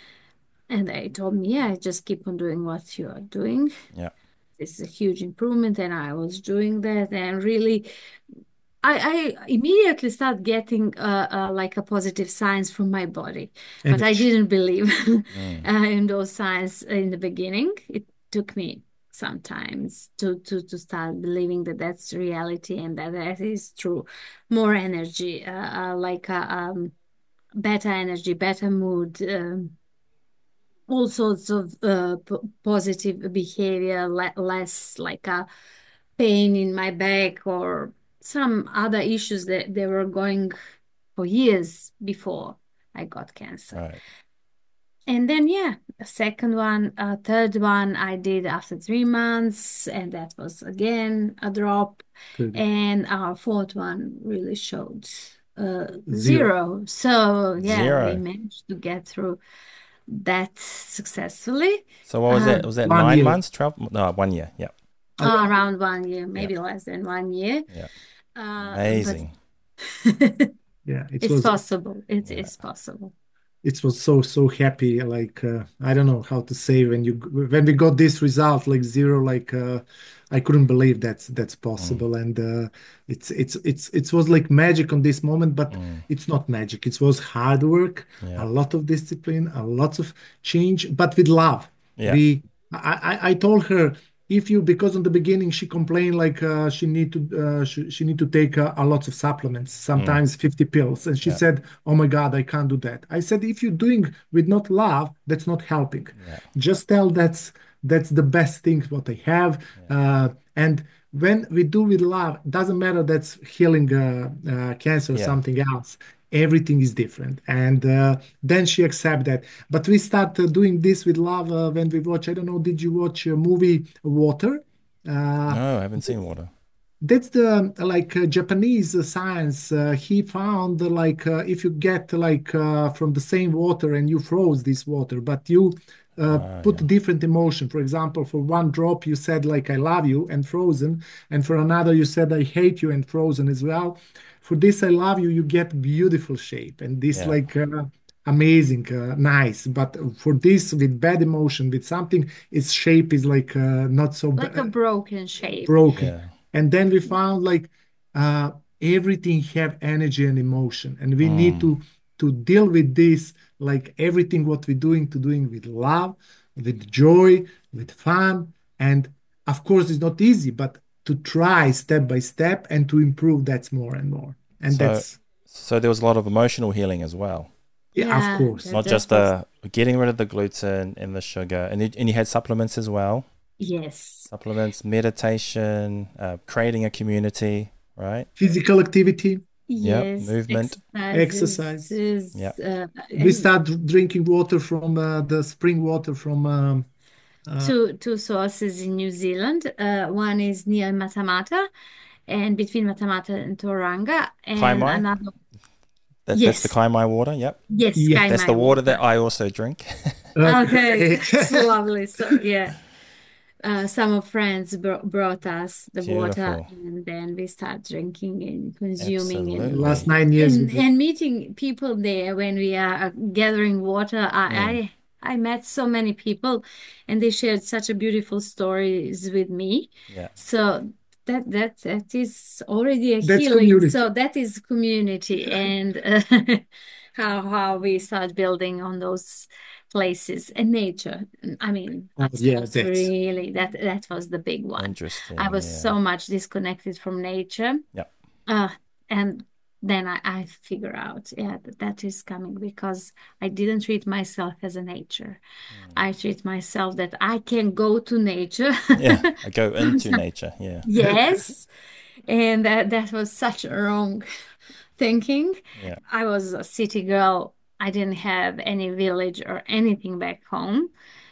And they told me, yeah, just keep on doing what you are doing. Yeah. This is a huge improvement. And I was doing that. And really, I, I immediately start getting uh, uh, like a positive signs from my body, but I Energy. didn't believe Mm. uh, in those signs in the beginning. It took me sometimes to to to start believing that that's reality and that that is true. More energy, uh, uh, like uh, um, better energy, better mood, um, all sorts of uh, p positive behavior, le less like a pain in my back or some other issues that they were going for years before I got cancer. Right. And then, yeah, a second one, a third one I did after three months, and that was again a drop. Good. And our fourth one really showed uh, Zero. zero. So, yeah, we Zero. managed to get through that successfully. So what was that? Um, Was that One nine year. months? Twelve? No, one year. Yeah. uh, Around. around one year, Yeah. maybe less than one year. Yeah. Uh, but Amazing. Yeah, it it's was possible. It Yeah. is possible. it was so so happy. Like uh, I don't know how to say when you when we got this result, like zero, like uh, I couldn't believe that's that's Mm. possible. And uh, it's it's it's it was like magic on this moment, but Mm. it's not magic. It was hard work, Yeah. a lot of discipline, a lot of change, but with love. Yeah. We I I, I told her, if you, because in the beginning she complained like uh, she need to uh, she, she need to take uh, a lot of supplements, Mm. sometimes fifty pills, and she Yeah. said, oh my God, I can't do that. I said, if you're doing with not love, that's not helping. Yeah. Just tell that's that's the best thing what I have. Yeah. uh, and when we do with love, doesn't matter that's healing uh, uh, cancer or Yeah. something else, everything is different. And uh, then she accept that. But we start uh, doing this with love uh, when we watch, I don't know, did you watch a movie Water? Uh, No, I haven't seen water. that's the like uh, Japanese uh, science. Uh, he found uh, like uh, if you get like uh, from the same water and you froze this water, but you uh, Ah, put yeah. different emotion. For example, for one drop you said like I love you and frozen, and for another you said I hate you and frozen as well. For this I love you, you get beautiful shape, and this Yeah. like uh, amazing, uh, nice. But for this with bad emotion, with something, its shape is like uh, not so Like a ba- broken shape. broken. Yeah. And then we found like uh, everything have energy and emotion, and we need Mm. to to deal with this, like everything what we're doing, to doing with love, with joy, with fun. And of course it's not easy, but to try step by step and to improve, that's more and more. And So, that's, so there was a lot of emotional healing as well. yeah, of Yeah, course. that, Not that just was, the getting rid of the gluten and the sugar, and you, and you had supplements as well. yes. Supplements, meditation, uh, creating a community, right? Physical activity, Yep. Yes, Movement. exercise. exercises, Yep. uh, We and start drinking water from uh, the spring water from um, uh, two two sources in New Zealand. Uh, one is near Matamata and between Matamata and Tauranga, and Kaimai. another, That, that's the yes, Kaimai water. Yep. yes, yeah. That's the Kaimai water that water. I also drink. Okay, Okay. it's lovely. So yeah, uh, some of friends bro brought us the water, Beautiful. and then we start drinking and consuming and Last Absolutely. nine years we and drink. and meeting people there when we are uh, gathering water. Mm. I, I I met so many people, and they shared such a beautiful stories with me. Yeah. So that that that is already a That's healing. community. So that is community, and uh, how how we start building on those places and nature. I mean, I Oh, yeah, started that's really that that was the big one. I Interesting. was Yeah. so much disconnected from nature. Yep. Uh, and then I, I figure out, yeah, that, that is coming because I didn't treat myself as a nature. Mm. I treat myself that I can go to nature. Yeah. I go into nature. Yeah. Yes. And that, that was such a wrong thinking. Yeah. I was a city girl. I didn't have any village or anything back home.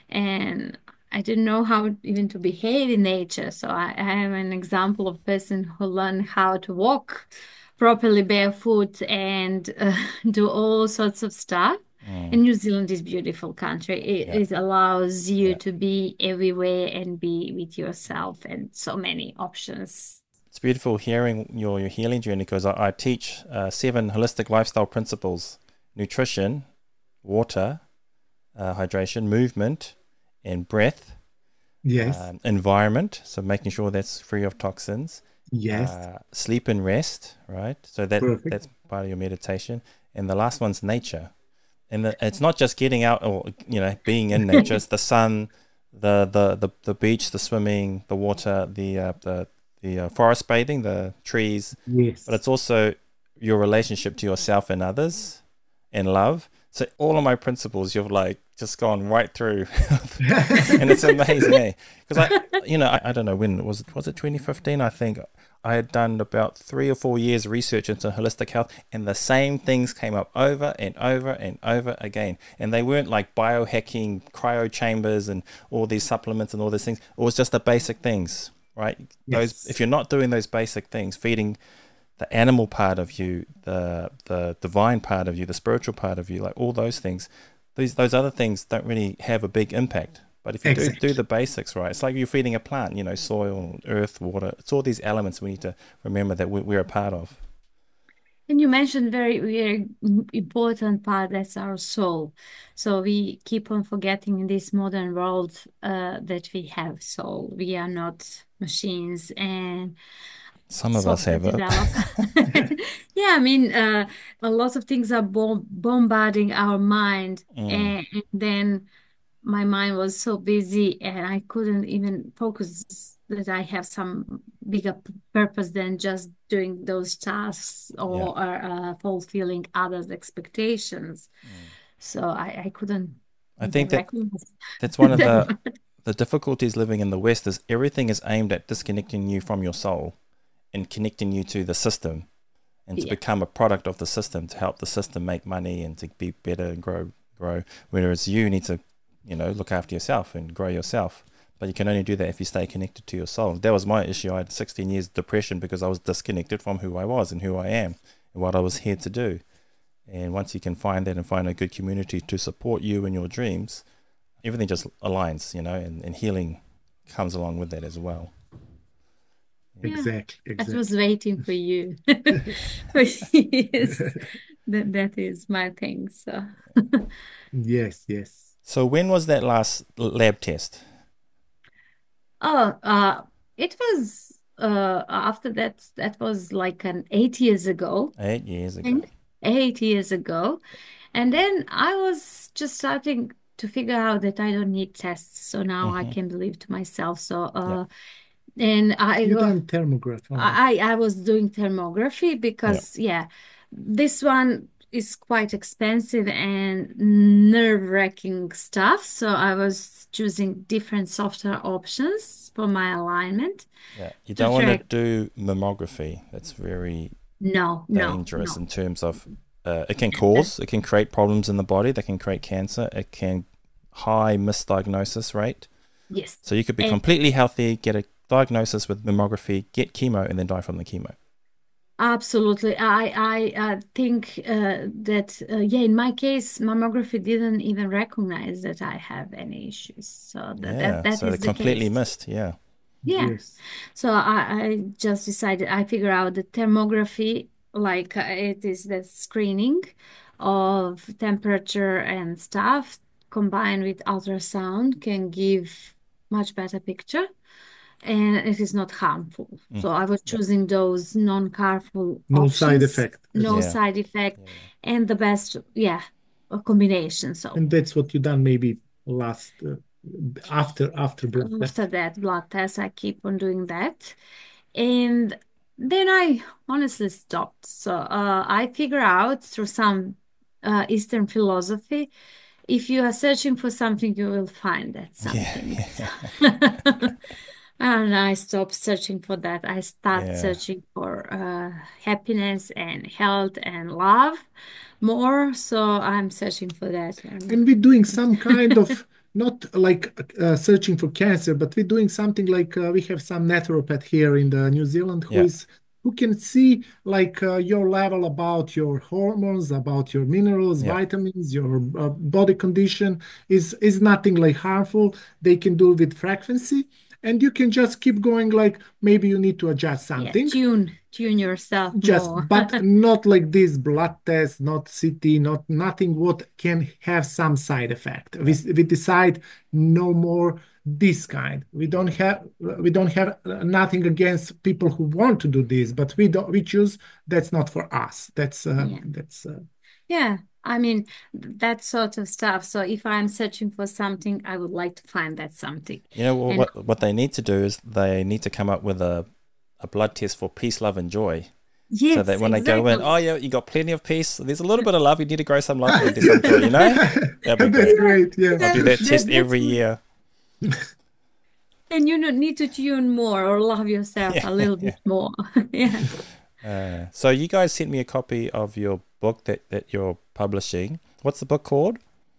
And I didn't know how even to behave in nature. So I, I am an example of person who learned how to walk properly barefoot and uh, do all sorts of stuff. Mm. And New Zealand is beautiful country. It, Yeah. it allows you Yeah. to be everywhere and be with yourself and so many options. It's beautiful hearing your, your healing journey because I, I teach uh, seven holistic lifestyle principles: nutrition, water, uh, hydration, movement, and breath. yes. Um, environment, so making sure that's free of toxins, Yes. uh, sleep and rest, right? So that Perfect. that's part of your meditation. And the last one's nature. And the, it's not just getting out or you know being in nature. It's the sun, the the the, the beach, the swimming, the water, the uh, the the uh, forest bathing, the trees. But Yes. it's also your relationship to yourself and others, and love. So all of my principles, you've like just gone right through, and it's amazing, eh? Because I, you know, I, I don't know when was it was it twenty fifteen? I think I had done about three or four years research into holistic health, and the same things came up over and over and over again. And they weren't like biohacking, cryo chambers, and all these supplements and all these things. It was just the basic things, right? Those if Yes. you're not doing those basic things, feeding the animal part of you, the the divine part of you, the spiritual part of you, like all those things, these those other things don't really have a big impact. But if you do do Exactly. the basics right, it's like you're feeding a plant, you know, soil, earth, water. It's all these elements we need to remember that we- we're a part of. And you mentioned very, very important part, that's our soul. So we keep on forgetting in this modern world uh, that we have soul. We are not machines and Some of us software have it. develop. Yeah, I mean, uh, a lot of things are bom bombarding our mind, Mm, and, and then my mind was so busy and I couldn't even focus that I have some bigger p- purpose than just doing those tasks yeah. or uh, fulfilling others' expectations. Mm. So I, I couldn't I even think that recognize that's one of the that. the difficulties living in the West is everything is aimed at disconnecting you from your soul and connecting you to the system and to Yeah, become a product of the system to help the system make money and to be better and grow grow. Whereas you need to, you know, look after yourself and grow yourself. But you can only do that if you stay connected to your soul. That was my issue. I had sixteen years of depression because I was disconnected from who I was and who I am and what I was here to do. And once you can find that and find a good community to support you in your dreams, everything just aligns, you know, and, and healing comes along with that as well. yeah. Exactly. I was Exactly. waiting for you. Yes, that that is my thing. So. Yes. Yes. So when was that last lab test? Oh, uh, it was uh after that, that was like an eight years ago, Eight years I ago. think. Eight years ago. And then I was just starting to figure out that I don't need tests. So now I Mm-hmm. can believe to myself. So Yeah. uh and I You uh, done thermograph, right? I I was doing thermography Yeah. because yeah, this one is quite expensive and nerve-wracking stuff. So I was choosing different software options for my alignment Yeah. You to don't want to track. do mammography. That's very No, no, dangerous no. in terms of uh, it can That, cause, it can create problems in the body, that can create cancer, it can high misdiagnosis rate. yes. So you could be And completely healthy, get a diagnosis with mammography, get chemo, and then die from the chemo. absolutely. I I uh, think uh, that uh, yeah, in my case, mammography didn't even recognize that I have any issues. So that that Yeah. that So they is the completely case. missed. Yeah. Yeah. Yes. So I, I just decided I figure out the thermography, like uh, it is the screening of temperature and stuff combined with ultrasound can give much better picture and it is not harmful. Mm. So I was Yeah. choosing those non-harmful No side options, effect as no well. Yeah. side effect, Yeah. Yeah. and the best, yeah, a combination. So And that's what you done maybe last uh, after after blood after test. that blood test, I keep on doing that. And then I honestly stopped. So uh, I figure out through some uh, Eastern philosophy, if you are searching for something, you will find that Yeah. something. So Yeah. and I stopped searching for that. I start Yeah. searching for uh, happiness and health and love more. So I'm searching for that. And And we're doing some kind of not like uh, searching for cancer, but we're doing something like uh, we have some naturopath here in the New Zealand who Yeah. is who can see like uh, your level about your hormones, about your minerals, Yeah. vitamins, your uh, body condition is is nothing like harmful. They can do with frequency, and you can just keep going. Like maybe you need to adjust Yeah, something, tune tune yourself just more. but not like this blood test, not C T, not nothing what can have some side effect. We Yeah. we decide no more this kind. We don't have we don't have uh, nothing against people who want to do this, but we don't we choose that's not for us. That's uh, Yeah. that's uh, Yeah, I mean, that sort of stuff. So if I'm searching for something, I would like to find that something. You know And what? What they need to do is they need to come up with a a blood test for peace, love, and joy. So that yes, when they go in, oh exactly. yeah, you got plenty of peace. There's a little bit of love. You need to grow some love into some joy. You know, that'd be that's great. Yeah, great. Yeah. I'll do that, that that test that's every year. and you don't need to tune more or love yourself Yeah, a little yeah. bit more. Yeah. Uh, so you guys sent me a copy of your book that that you're publishing. What's the book called?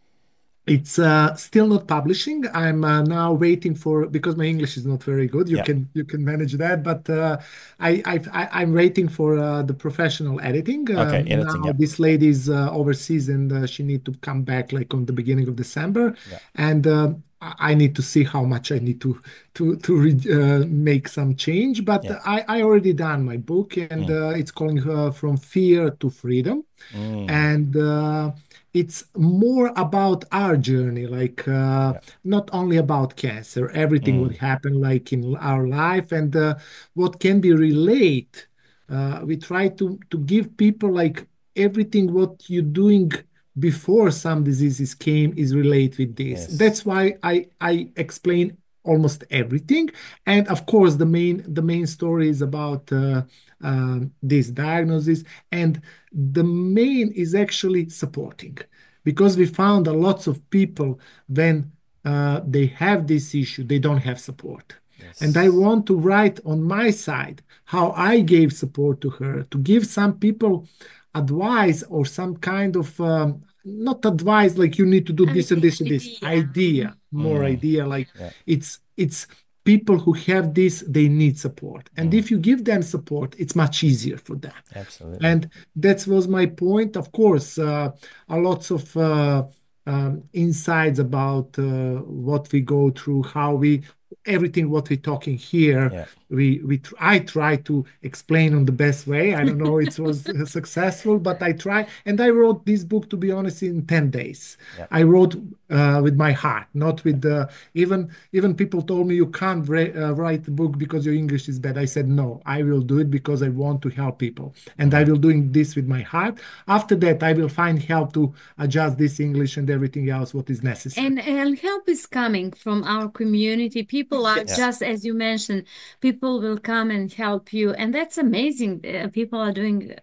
It's uh, still not publishing. I'm uh, now waiting for because my English is not very good. You Yeah. can you can manage that, but uh, I, I I I'm waiting for uh, the professional editing. Okay, Um, editing. now Yep. this lady is uh, overseas and uh, she need to come back like on the beginning of December, Yeah. and uh, I I need to see how much I need to to to re uh, make some change. But Yeah. I I already done my book, and Mm. uh, it's calling uh, From Fear to Freedom, Mm. and uh, it's more about our journey, like uh, Yeah. not only about cancer, everything what Mm. happened like in our life, and uh, what can be relate. Uh, we try to to give people like everything what you're doing before some diseases came is relate with this. Yes. That's why I I explain almost everything, and of course the main the main story is about uh, um, this diagnosis, and the main is actually supporting because we found a lots of people when uh, they have this issue they don't have support, and I Yes. want to write on my side how I gave support to her, to give some people advice or some kind of um, not advice like you need to do I mean, this and this and this idea. idea, more Mm. idea, like Yeah. it's it's people who have this they need support, and Mm. if you give them support it's much easier for them. Absolutely. And that was my point. Of course, uh, a lots of uh, um, insights about uh, what we go through, how we, everything what we're talking here. Yeah. We we tr- I try to explain on the best way. I don't know it was uh, successful, but I try. And I wrote this book, to be honest, in ten days. Yeah. I wrote uh, with my heart, not with the even even people told me you can't write, uh, write the book because your English is bad. I said no, I will do it because I want to help people, and I Mm. will doing this with my heart. After that, I will find help to adjust this English and everything else what is necessary. And, and help is coming from our community. People are Yeah. Yes, just as you mentioned, people will come and help you, and that's amazing. Uh, People are doing,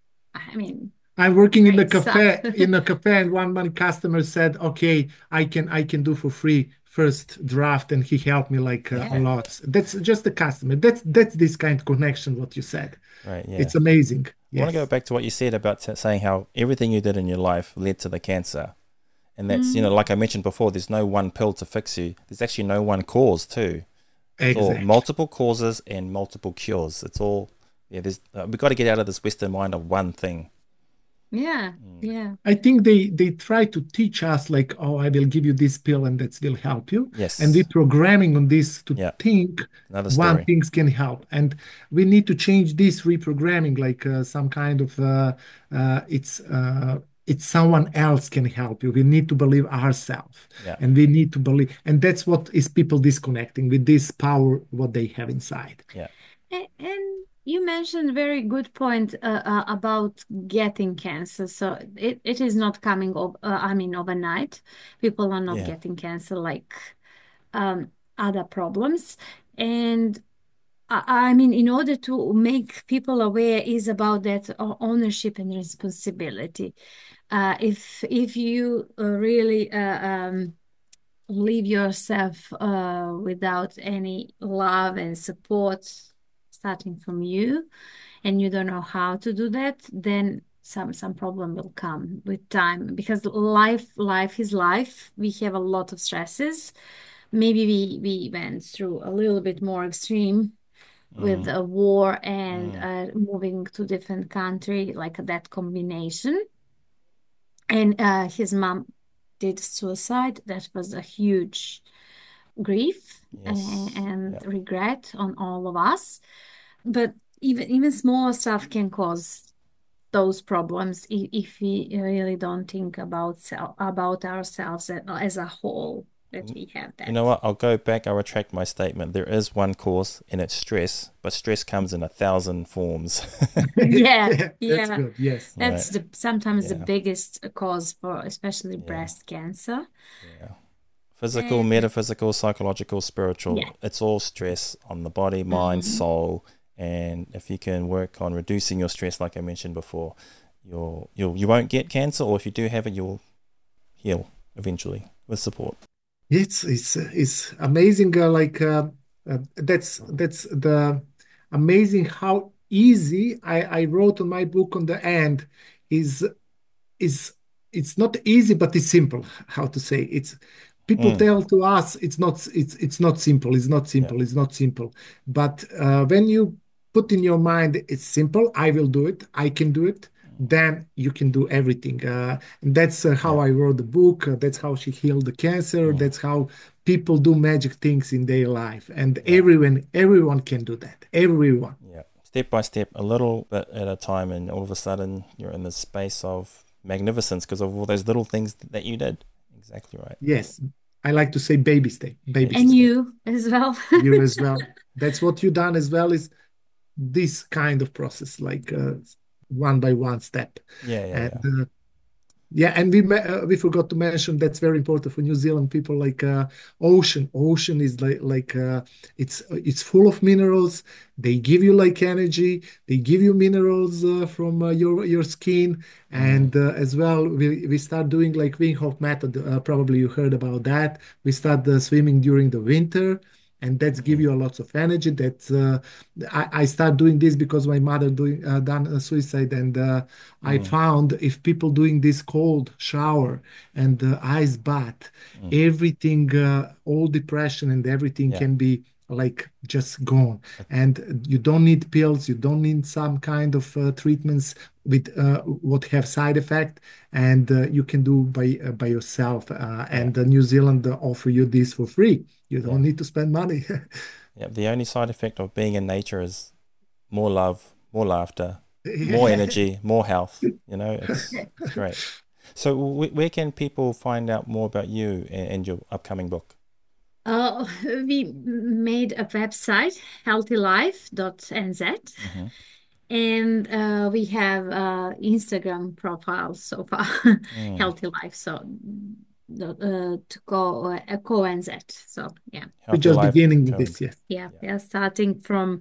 I mean, I'm working in the great stuff. cafe in a cafe, and one one customer said, "Okay, I can I can do for free first draft," and he helped me like uh, a Yeah. Okay. lot. That's just the customer. That's that's this kind of connection. What you said, Right. Yeah. it's amazing. I want to go Yes, back to what you said about t- saying how everything you did in your life led to the cancer. And that's, you know, Mm. like I mentioned before, there's no one pill to fix you. There's actually no one cause too. It's all exactly. multiple causes and multiple cures. It's all, yeah, there's, uh, we've got to get out of this Western mind of one thing. Yeah. Mm. Yeah. I think they they try to teach us like, oh, I will give you this pill and that will help you. And we Yes. programming on this to Yeah. think Another one story. things can help. And we need to change this reprogramming, like uh, some kind of uh, uh, it's uh, it's someone else can help you. We need to believe ourselves, Yeah. and we need to believe, and that's what is people disconnecting with this power what they have inside. Yeah. A- And you mentioned a very good point uh, uh, about getting cancer. So it, it is not coming over, uh, I mean, overnight. People are not Yeah. getting cancer like um, other problems. And I, I mean, in order to make people aware is about that o- ownership and responsibility. Uh, if if you uh, really uh, um, leave yourself uh, without any love and support starting from you, and you don't know how to do that, then some some problem will come with time because life life is life. We have a lot of stresses. Maybe we we went through a little bit more extreme with Mm. a war and Mm. uh, moving to different country, like that combination. And uh, his mom did suicide. That was a huge grief Yes. and, and Yep. regret on all of us. But even even smaller stuff can cause those problems if, if we really don't think about self, about ourselves as, as a whole, that we have that. You know what? I'll go back. I'll retract my statement. There is one cause, and it's stress, but stress comes in a thousand forms. Yeah, Yeah, that's yeah. good. Yes. That's Right. the sometimes the Yeah. biggest cause for especially Yeah. breast cancer. Yeah. Physical, And metaphysical, psychological, spiritual. yeah, It's all stress on the body, mind, Mhm. soul. And if you can work on reducing your stress, like I mentioned before, you'll you'll you won't get cancer, or if you do have it, you'll heal eventually with support. It's it's it's amazing. Uh, like uh, uh, that's that's the amazing how easy I I wrote on my book on the end is is it's not easy, but it's simple. How to say it's people Mm. tell to us it's not it's it's not simple. It's not Yeah. simple. It's not simple. But uh, when you put in your mind it's simple, I will do it. I can do it. Then you can do everything. Uh, and that's uh, how Yeah. I wrote the book. Uh, that's how she healed the cancer. Mm. That's how people do magic things in their life. And Yeah. everyone everyone can do that. Everyone. Yeah. Step by step, a little bit at a time, and all of a sudden you're in this space of magnificence because of all those little things that you did. Exactly right. Yes, I like to say baby step, baby Baby and step. step. you as well. You as well. That's what you done as well is this kind of process, like uh, one by one step. Yeah, yeah, yeah. And uh, yeah, and we me- uh, we forgot to mention that's very important for New Zealand people. Like uh, ocean, ocean is like like uh, it's it's full of minerals. They give you like energy. They give you minerals uh, from uh, your your skin, Mm. and uh, as well we we start doing like Wim Hof method. Uh, probably you heard about that. We start uh, swimming during the winter. And that's give Mm. you a lots of energy. That's uh, I, I start doing this because my mother doing uh, done a suicide, and uh, I Mm. found if people doing this cold shower and uh, ice bath, Mm. everything, uh, all depression and everything Yeah. can be like just gone. And you don't need pills, you don't need some kind of uh, treatments with uh, what have side effect, and uh, you can do by uh, by yourself. Uh, Yeah. and uh, New Zealand uh, offer you this for free. You Yeah. don't need to spend money. Yeah. The only side effect of being in nature is more love, more laughter, more energy, more health. You know, it's, it's great. So, wh- where can people find out more about you and, and your upcoming book? Uh, we made a website, healthy life dot n z, Mm-hmm. and uh, we have uh, Instagram profile so far, Mm. Healthy Life. So the uh, to go uh, co N Z. So yeah, We're Healthy just life. beginning with Co- this, yes. yeah, Yeah. we are starting from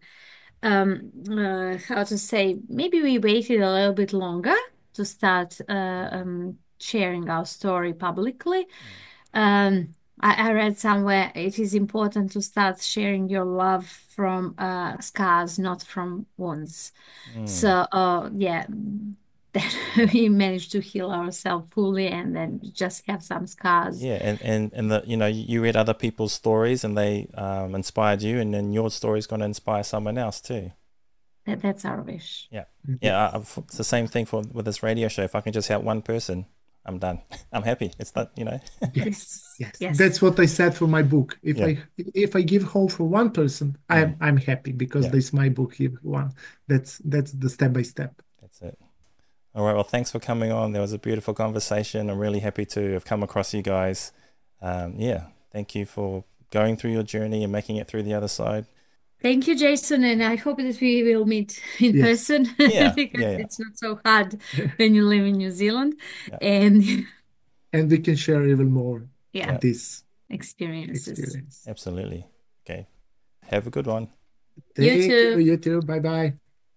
um uh, how to say, maybe we waited a little bit longer to start uh, um, sharing our story publicly. Um, I, I read somewhere it is important to start sharing your love from uh, scars, not from wounds. Mm. So, uh, yeah, then we managed to heal ourselves fully and then just have some scars. Yeah, and, and, and the you know you read other people's stories and they um, inspired you, and then your story is going to inspire someone else too. That, that's our wish. Yeah, yeah. I, I've- it's the same thing for with this radio show. If I can just help one person, I'm done. I'm happy. It's not you know. Yes, yes. Yes. That's what I said for my book. If Yeah. I if I give hope for one person, I'm I'm happy because Yeah. this my book here one. That's that's the step by step. That's it. All right. Well, thanks for coming on. There was a beautiful conversation. I'm really happy to have come across you guys. Um, yeah. Thank you for going through your journey and making it through the other side. Thank you, Jason, and I hope that we will meet in Yes. person Yeah, because yeah, yeah. it's not so hard when you live in New Zealand. Yeah. And And we can share even more yeah, this experiences. experience. Absolutely. Okay. Have a good one. You Thank too. you. You too. Bye bye.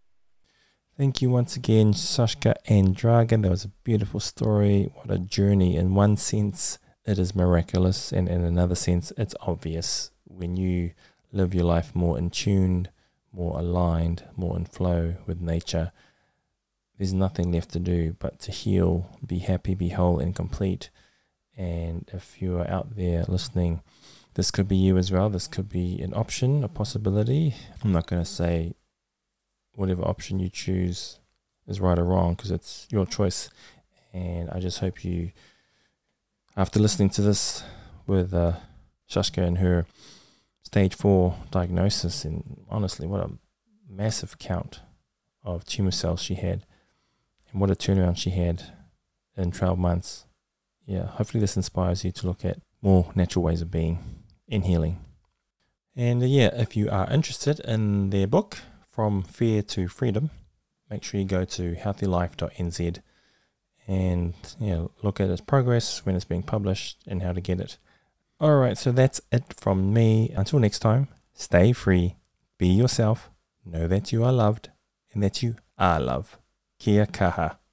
Thank you once again, Sashka and Dragan. That was a beautiful story. What a journey. In one sense, it is miraculous, and in another sense, it's obvious. When you live your life more in tune, more aligned, more in flow with nature, there's nothing left to do but to heal, be happy, be whole and complete. And if you are out there listening, this could be you as well. This could be an option, a possibility. I'm not going to say whatever option you choose is right or wrong, because it's your choice. And I just hope you, after listening to this with uh, Shashka and her stage four diagnosis, and honestly, what a massive count of tumor cells she had, and what a turnaround she had in twelve months. Yeah, hopefully this inspires you to look at more natural ways of being in healing. And uh, yeah, if you are interested in their book, From Fear to Freedom, make sure you go to healthy life dot n z and you know, look at its progress, when it's being published, and how to get it. Alright, so that's it from me. Until next time, stay free, be yourself, know that you are loved, and that you are love. Kia kaha.